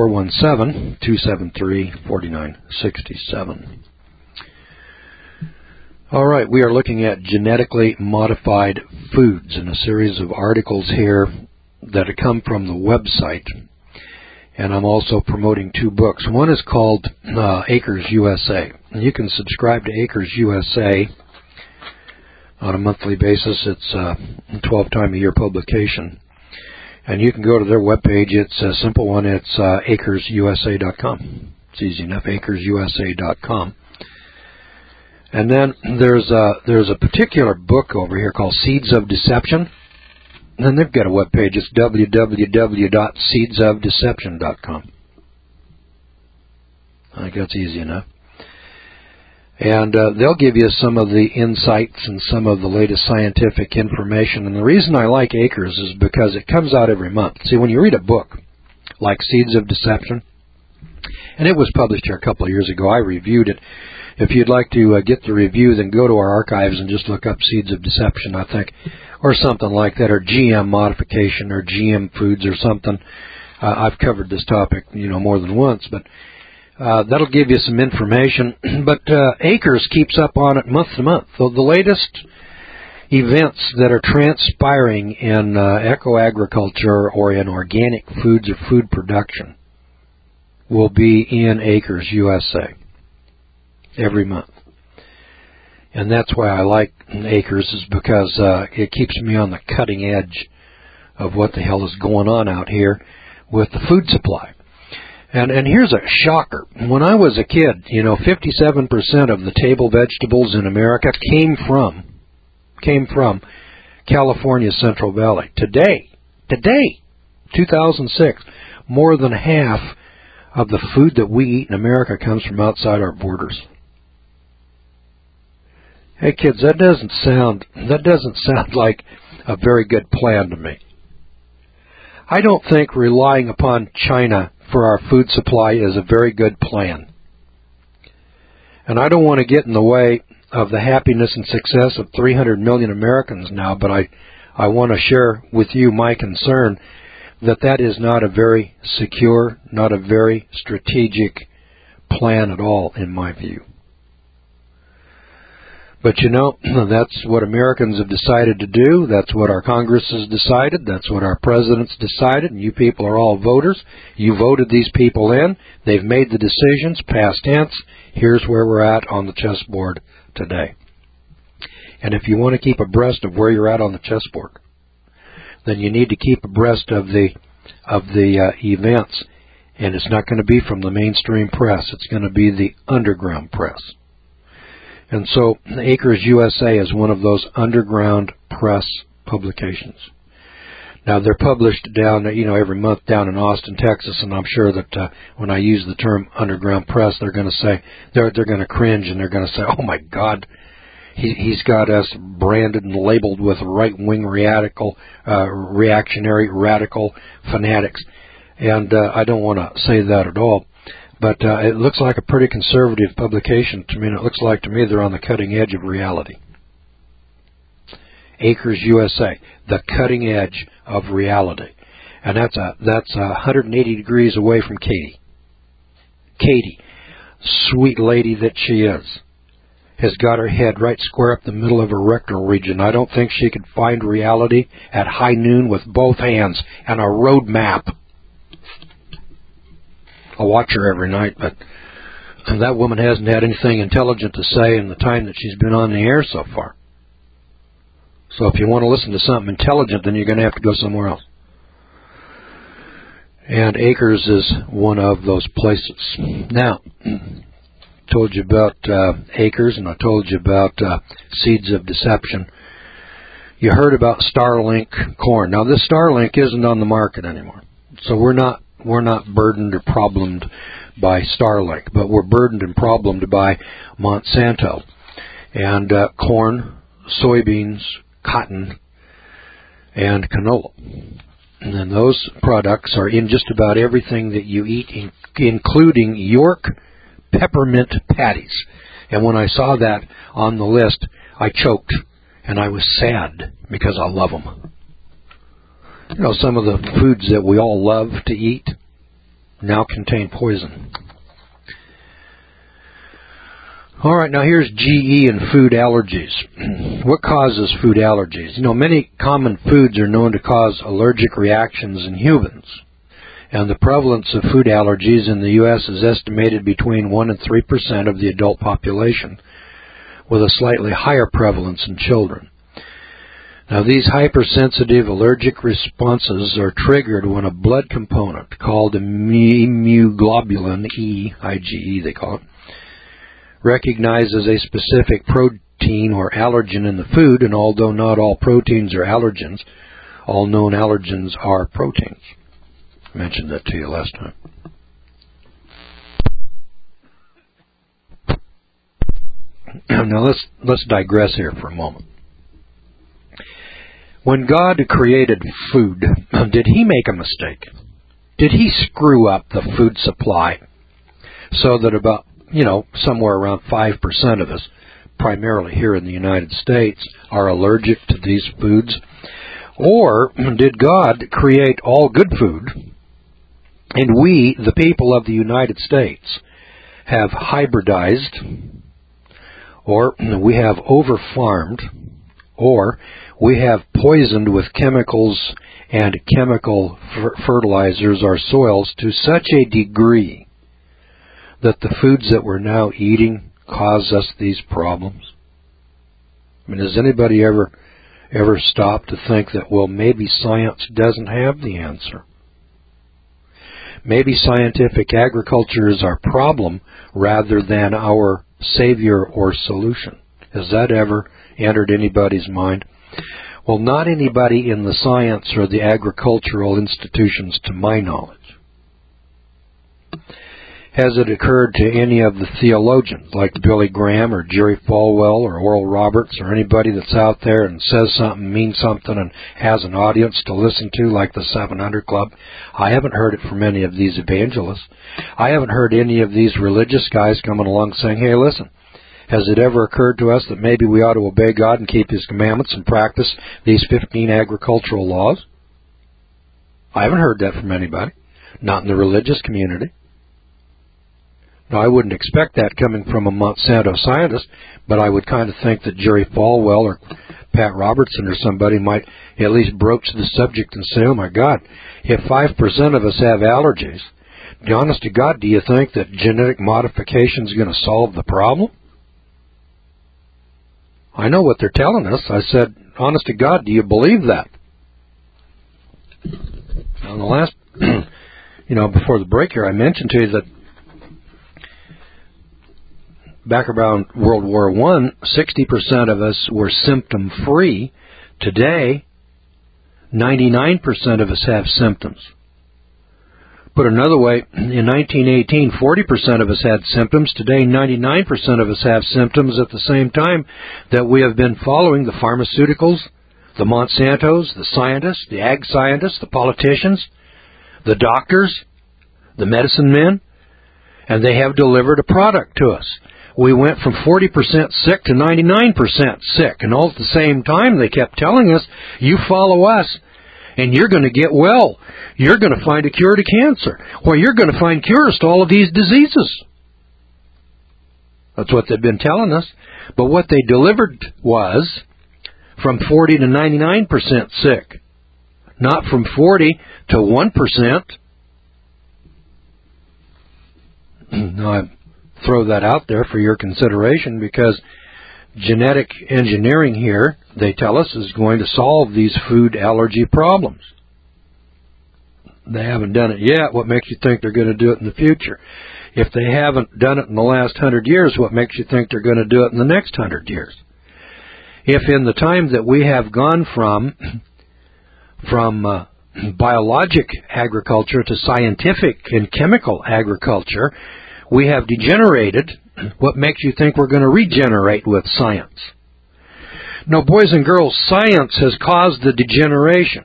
417-273-4967. All right, we are looking at genetically modified foods in a series of articles here that come from the website. And I'm also promoting 2 books. One is called Acres USA. And you can subscribe to Acres USA on a monthly basis. It's a 12-time-a-year publication. And you can go to their webpage. It's a simple one. It's acresusa.com. It's easy enough, acresusa.com. And then there's a particular book over here called Seeds of Deception. And then they've got a webpage. It's www.seedsofdeception.com. I think that's easy enough. And they'll give you some of the insights and some of the latest scientific information. And the reason I like Acres is because it comes out every month. See, when you read a book like Seeds of Deception, and it was published here a couple of years ago, I reviewed it. If you'd like to get the review, then go to our archives and just look up Seeds of Deception, I think, or something like that, or GM modification, or GM foods, or something. I've covered this topic, more than once, but that'll give you some information. But Acres keeps up on it month to month. So the latest events that are transpiring in eco-agriculture or in organic foods or food production will be in Acres USA every month. And that's why I like Acres, is because it keeps me on the cutting edge of what the hell is going on out here with the food supply. And here's a shocker. When I was a kid, 57% of the table vegetables in America came from California's Central Valley. Today, 2006, more than half of the food that we eat in America comes from outside our borders. Hey kids, that doesn't sound like a very good plan to me. I don't think relying upon China for our food supply is a very good plan. And I don't want to get in the way of the happiness and success of 300 million Americans now, but I want to share with you my concern that is not a very secure, not a very strategic plan at all, in my view. But that's what Americans have decided to do. That's what our Congress has decided. That's what our president's decided. And you people are all voters. You voted these people in. They've made the decisions, past tense. Here's where we're at on the chessboard today. And if you want to keep abreast of where you're at on the chessboard, then you need to keep abreast of the events. And it's not going to be from the mainstream press. It's going to be the underground press. And so Acres USA is one of those underground press publications. Now, they're published down, every month down in Austin, Texas, and I'm sure that when I use the term underground press, they're going to say, they're going to cringe, and they're going to say, oh my God, he's got us branded and labeled with right-wing reactionary radical fanatics. And I don't want to say that at all. But it looks like a pretty conservative publication to me, and it looks like to me they're on the cutting edge of reality. Acres USA, the cutting edge of reality. And that's 180 degrees away from Katie. Katie, sweet lady that she is, has got her head right square up the middle of her rectal region. I don't think she could find reality at high noon with both hands and a road map. I watch her every night, but that woman hasn't had anything intelligent to say in the time that she's been on the air so far. So if you want to listen to something intelligent, then you're going to have to go somewhere else. And Acres is one of those places. Now, told you about Acres, and I told you about Seeds of Deception. You heard about Starlink corn. Now, this Starlink isn't on the market anymore, so we're not burdened or problemed by Starlink, but we're burdened and problemed by Monsanto and corn, soybeans, cotton, and canola. And then those products are in just about everything that you eat, including York peppermint patties. And when I saw that on the list, I choked, and I was sad because I love them. Some of the foods that we all love to eat now contain poison. All right, now here's GE and food allergies. What causes food allergies? Many common foods are known to cause allergic reactions in humans. And the prevalence of food allergies in the U.S. is estimated between 1% and 3% of the adult population, with a slightly higher prevalence in children. Now, these hypersensitive allergic responses are triggered when a blood component called immunoglobulin E, IgE they call it, recognizes a specific protein or allergen in the food, and although not all proteins are allergens, all known allergens are proteins. I mentioned that to you last time. Now let's digress here for a moment. When God created food, did He make a mistake? Did He screw up the food supply so that about, somewhere around 5% of us, primarily here in the United States, are allergic to these foods? Or did God create all good food, and we, the people of the United States, have hybridized, or we have over-farmed, or we have poisoned with chemicals and chemical fertilizers our soils to such a degree that the foods that we're now eating cause us these problems? I mean, has anybody ever stopped to think that, well, maybe science doesn't have the answer? Maybe scientific agriculture is our problem rather than our savior or solution. Has that ever entered anybody's mind? Well, not anybody in the science or the agricultural institutions, to my knowledge. Has it occurred to any of the theologians, like Billy Graham or Jerry Falwell or Oral Roberts, or anybody that's out there and says something, means something, and has an audience to listen to, like the 700 Club? I haven't heard it from any of these evangelists. I haven't heard any of these religious guys coming along saying, hey, listen, has it ever occurred to us that maybe we ought to obey God and keep His commandments and practice these 15 agricultural laws? I haven't heard that from anybody, not in the religious community. Now, I wouldn't expect that coming from a Monsanto scientist, but I would kind of think that Jerry Falwell or Pat Robertson or somebody might at least broach the subject and say, oh, my God, if 5% of us have allergies, honest to God, do you think that genetic modification is going to solve the problem? I know what they're telling us. I said, honest to God, do you believe that? On the last, before the break here, I mentioned to you that back around World War I, 60% of us were symptom-free. Today, 99% of us have symptoms. Put another way, in 1918, 40% of us had symptoms. Today, 99% of us have symptoms at the same time that we have been following the pharmaceuticals, the Monsantos, the scientists, the ag scientists, the politicians, the doctors, the medicine men, and they have delivered a product to us. We went from 40% sick to 99% sick, and all at the same time they kept telling us, you follow us, and you're going to get well. You're going to find a cure to cancer, or you're going to find cures to all of these diseases. That's what they've been telling us. But what they delivered was from 40 to 99% sick, not from 40 to 1%. Now, I throw that out there for your consideration because genetic engineering here, they tell us, is going to solve these food allergy problems. They haven't done it yet. What makes you think they're going to do it in the future? If they haven't done it in the last 100 years, what makes you think they're going to do it in the next 100 years? If in the time that we have gone from biologic agriculture to scientific and chemical agriculture, we have degenerated, what makes you think we're going to regenerate with science? No, boys and girls, science has caused the degeneration.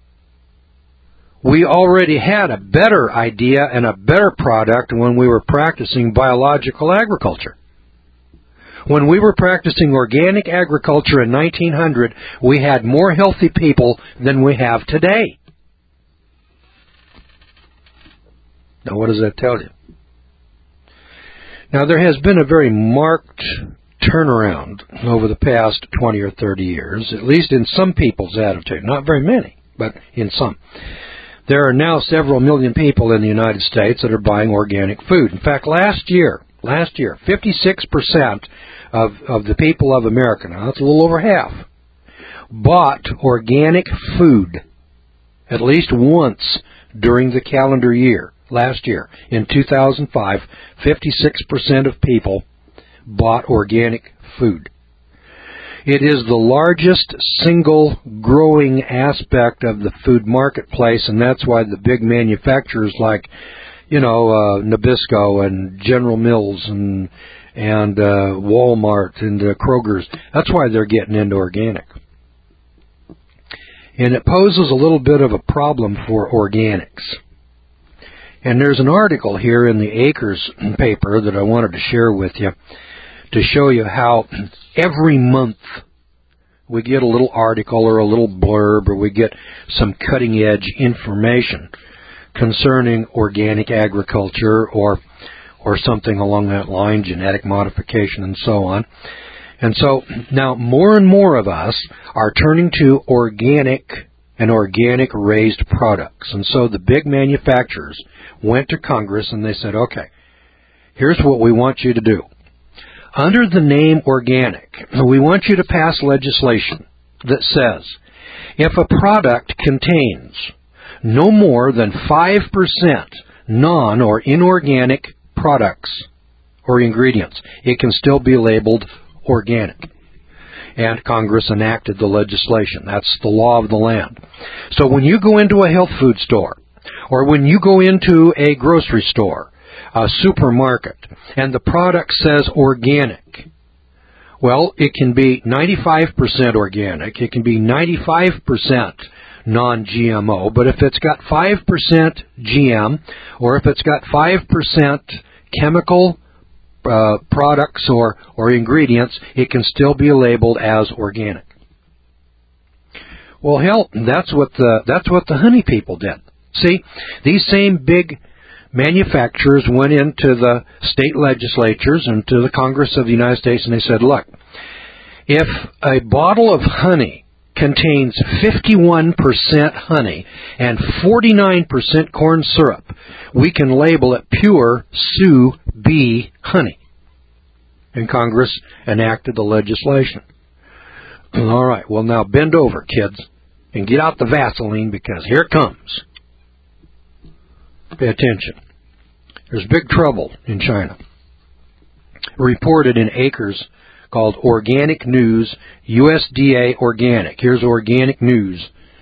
We already had a better idea and a better product when we were practicing biological agriculture. When we were practicing organic agriculture in 1900, we had more healthy people than we have today. Now, what does that tell you? Now, there has been a very marked turnaround over the past 20 or 30 years, at least in some people's attitude. Not very many, but in some. There are now several million people in the United States that are buying organic food. In fact, last year, 56% of the people of America, now that's a little over half, bought organic food at least once during the calendar year. Last year, in 2005, 56% of people bought organic food. It is the largest single growing aspect of the food marketplace, and that's why the big manufacturers like, Nabisco and General Mills and Walmart and Kroger's, that's why they're getting into organic. And it poses a little bit of a problem for organics. And there's an article here in the Acres paper that I wanted to share with you to show you how every month we get a little article or a little blurb or we get some cutting-edge information concerning organic agriculture or something along that line, genetic modification and so on. And so now more and more of us are turning to organic and organic-raised products. And so the big manufacturers went to Congress and they said, okay, here's what we want you to do. Under the name organic, we want you to pass legislation that says if a product contains no more than 5% non- or inorganic products or ingredients, it can still be labeled organic. And Congress enacted the legislation. That's the law of the land. So when you go into a health food store, or when you go into a grocery store, a supermarket, and the product says organic, well, it can be 95% organic, it can be 95% non-GMO, but if it's got 5% GM, or if it's got 5% chemical products or ingredients, it can still be labeled as organic. Well, hell, that's what the honey people did. See, these same big manufacturers went into the state legislatures and to the Congress of the United States and they said, look, if a bottle of honey contains 51% honey and 49% corn syrup, we can label it pure Sue bee honey. And Congress enacted the legislation. All right, well now bend over, kids, and get out the Vaseline because here it comes. Pay attention. There's big trouble in China. Reported in Acres called Organic News, USDA Organic. Here's Organic News.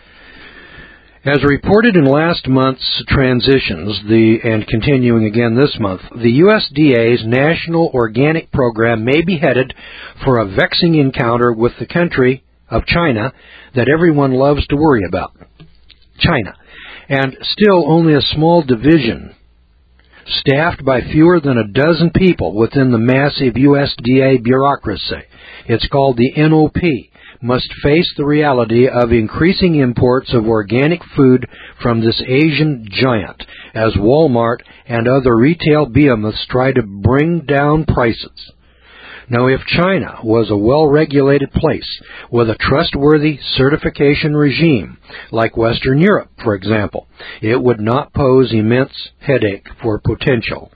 As reported in last month's transitions, and continuing again this month, the USDA's National Organic Program may be headed for a vexing encounter with the country of China that everyone loves to worry about. China. And still only a small division, staffed by fewer than a dozen people within the massive USDA bureaucracy. It's called the NOP. Must face the reality of increasing imports of organic food from this Asian giant as Walmart and other retail behemoths try to bring down prices. Now, if China was a well-regulated place with a trustworthy certification regime, like Western Europe, for example, it would not pose immense headache for potential.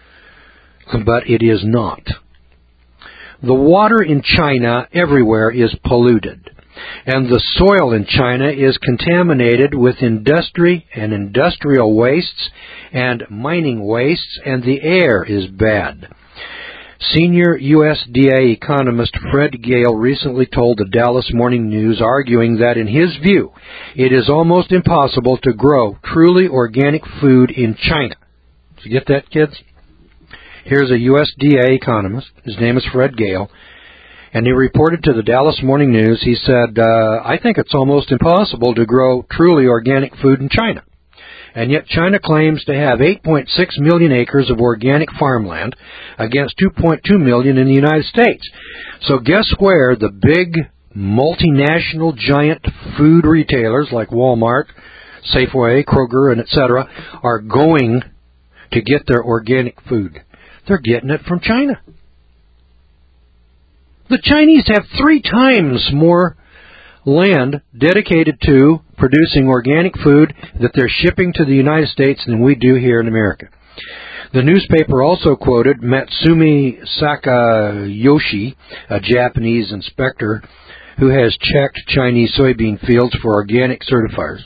But it is not. The water in China everywhere is polluted, and the soil in China is contaminated with industry and industrial wastes and mining wastes, and the air is bad. Senior USDA economist Fred Gale recently told the Dallas Morning News, arguing that in his view, it is almost impossible to grow truly organic food in China. Did you get that, kids? Here's a USDA economist. His name is Fred Gale. And he reported to the Dallas Morning News, he said, I think it's almost impossible to grow truly organic food in China. And yet China claims to have 8.6 million acres of organic farmland against 2.2 million in the United States. So guess where the big multinational giant food retailers like Walmart, Safeway, Kroger, and etc. are going to get their organic food? They're getting it from China. The Chinese have 3 times more land dedicated to producing organic food that they're shipping to the United States than we do here in America. The newspaper also quoted Matsumi Sakayoshi, a Japanese inspector who has checked Chinese soybean fields for organic certifiers.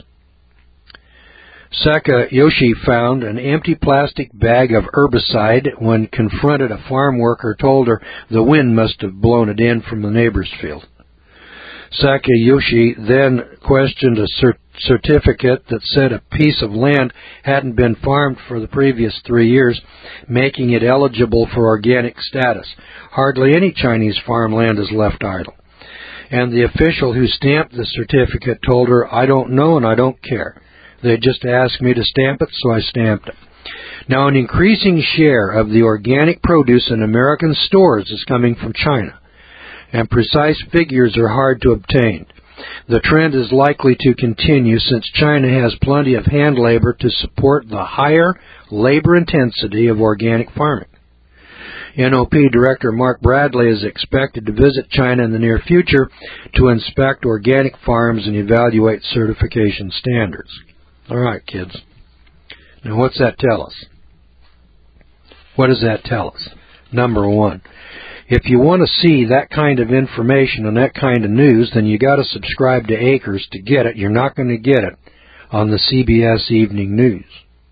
Sakayoshi found an empty plastic bag of herbicide when confronted. A farm worker told her the wind must have blown it in from the neighbor's field. Sakayoshi then questioned a certificate that said a piece of land hadn't been farmed for the previous 3 years, making it eligible for organic status. Hardly any Chinese farmland is left idle. And the official who stamped the certificate told her, I don't know and I don't care. They just asked me to stamp it, so I stamped it. Now, an increasing share of the organic produce in American stores is coming from China, and precise figures are hard to obtain. The trend is likely to continue since China has plenty of hand labor to support the higher labor intensity of organic farming. NOP Director Mark Bradley is expected to visit China in the near future to inspect organic farms and evaluate certification standards. All right, kids. Now, what's that tell us? What does that tell us? Number one, if you want to see that kind of information and that kind of news, then you got to subscribe to Acres to get it. You're not going to get it on the CBS Evening News.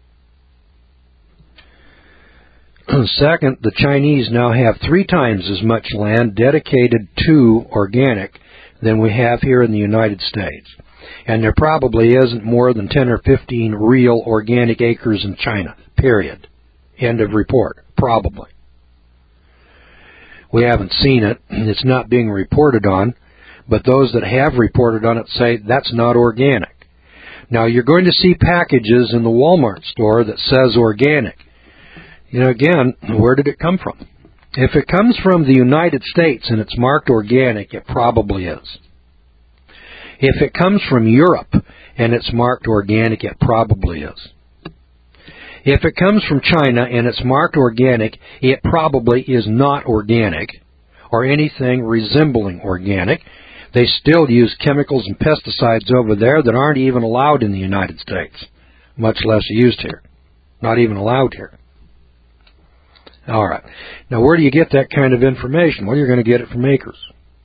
Second, the Chinese now have 3 times as much land dedicated to organic than we have here in the United States. And there probably isn't more than 10 or 15 real organic acres in China, period. End of report. Probably. We haven't seen it. It's not being reported on. But those that have reported on it say that's not organic. Now, you're going to see packages in the Walmart store that says organic. You know, again, where did it come from? If it comes from the United States and it's marked organic, it probably is. If it comes from Europe and it's marked organic, it probably is. If it comes from China and it's marked organic, it probably is not organic or anything resembling organic. They still use chemicals and pesticides over there that aren't even allowed in the United States, much less used here. Not even allowed here. All right. Now, where do you get that kind of information? Well, you're going to get it from Acres.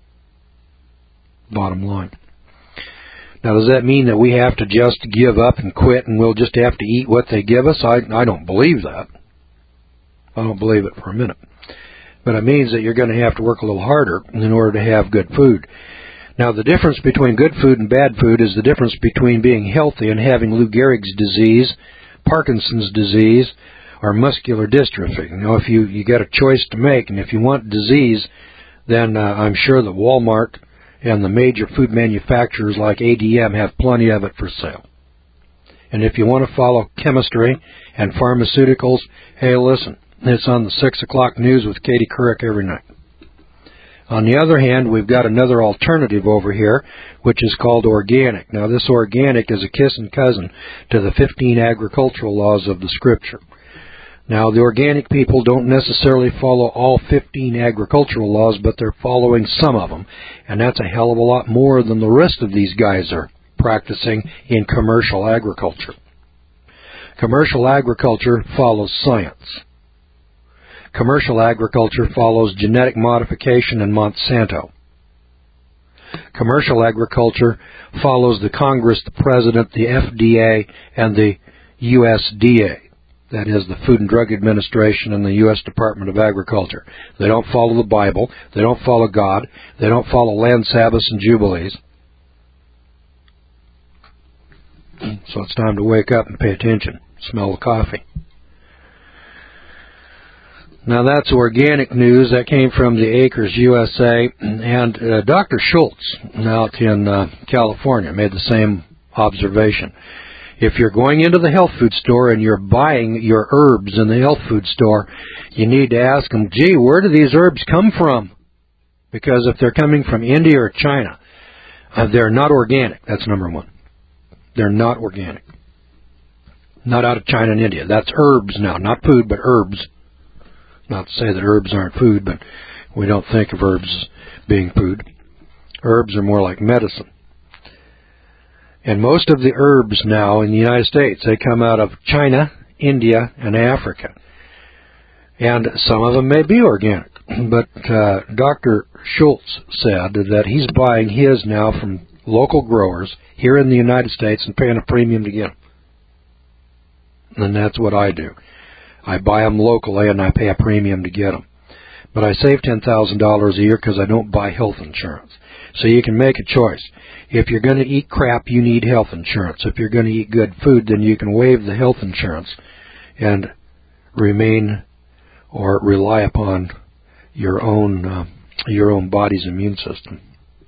Bottom line. Now, does that mean that we have to just give up and quit and we'll just have to eat what they give us? I don't believe that. I don't believe it for a minute. But it means that you're going to have to work a little harder in order to have good food. Now, the difference between good food and bad food is the difference between being healthy and having Lou Gehrig's disease, Parkinson's disease, or muscular dystrophy. You know, if you got a choice to make, and if you want disease, then I'm sure that Walmart and the major food manufacturers like ADM have plenty of it for sale. And if you want to follow chemistry and pharmaceuticals, hey, listen, it's on the 6 o'clock news with Katie Couric every night. On the other hand, we've got another alternative over here, which is called organic. Now, this organic is a kissing cousin to the 15 agricultural laws of the Scripture. Now, the organic people don't necessarily follow all 15 agricultural laws, but they're following some of them. And that's a hell of a lot more than the rest of these guys are practicing in commercial agriculture. Commercial agriculture follows science. Commercial agriculture follows genetic modification and Monsanto. Commercial agriculture follows the Congress, the President, the FDA, and the USDA. That is the Food and Drug Administration and the U.S. Department of Agriculture. They don't follow the Bible. They don't follow God. They don't follow land Sabbaths and Jubilees. So it's time to wake up and pay attention. Smell the coffee. Now, that's organic news. That came from the Acres USA. And Dr. Schultz out in California made the same observation. If you're going into the health food store and you're buying your herbs in the health food store, you need to ask them, gee, where do these herbs come from? Because if they're coming from India or China, they're not organic. That's number one. They're not organic. Not out of China and India. That's herbs now, not food, but herbs. Not to say that herbs aren't food, but we don't think of herbs as being food. Herbs are more like medicine. And most of the herbs now in the United States, they come out of China, India, and Africa. And some of them may be organic. But Dr. Schultz said that he's buying his now from local growers here in the United States and paying a premium to get them. And that's what I do. I buy them locally and I pay a premium to get them. But I save $10,000 a year because I don't buy health insurance. So you can make a choice. If you're going to eat crap, you need health insurance. If you're going to eat good food, then you can waive the health insurance and remain or rely upon your own body's immune system.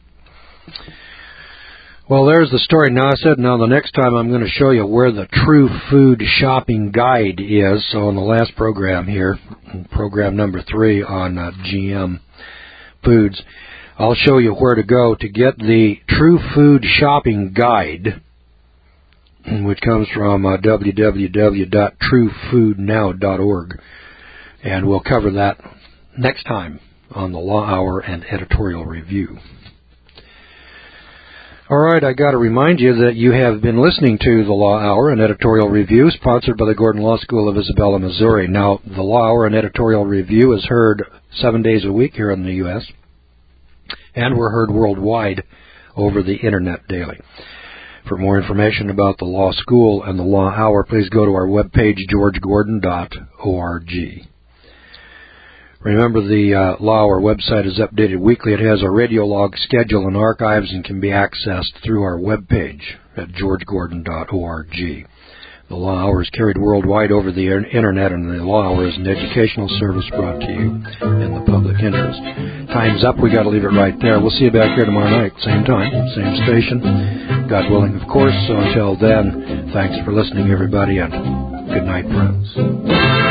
Well, there's the story. Now, I said, the next time I'm going to show you where the True Food Shopping Guide is. So in the last program here, program number 3 on GM foods, I'll show you where to go to get the True Food Shopping Guide, which comes from www.truefoodnow.org. And we'll cover that next time on the Law Hour and Editorial Review. All right, I got to remind you that you have been listening to the Law Hour and Editorial Review, sponsored by the Gordon Law School of Isabella, Missouri. Now, the Law Hour and Editorial Review is heard 7 days a week here in the U.S., and we're heard worldwide over the Internet daily. For more information about the Law School and the Law Hour, please go to our webpage, georgegordon.org. Remember, the Law Hour website is updated weekly. It has a radio log schedule and archives and can be accessed through our webpage at georgegordon.org. The Law Hour is carried worldwide over the Internet, and the Law Hour is an educational service brought to you in the public interest. Time's up. We got to leave it right there. We'll see you back here tomorrow night, same time, same station. God willing, of course. So until then, thanks for listening, everybody, and good night, friends.